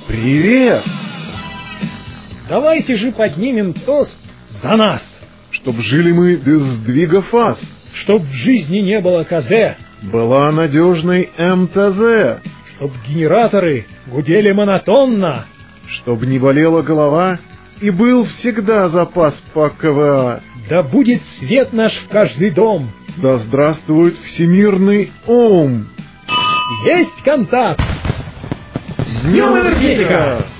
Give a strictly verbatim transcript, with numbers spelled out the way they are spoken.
Привет! Давайте же поднимем тост за нас. Чтоб жили мы без сдвига фаз. Чтоб в жизни не было КЗ. Была надежной МТЗ. Чтоб генераторы гудели монотонно. Чтоб не болела голова и был всегда запас по КВА. Да будет свет наш в каждый дом. Да здравствует всемирный ОМ. Есть контакт! С днем энергетика!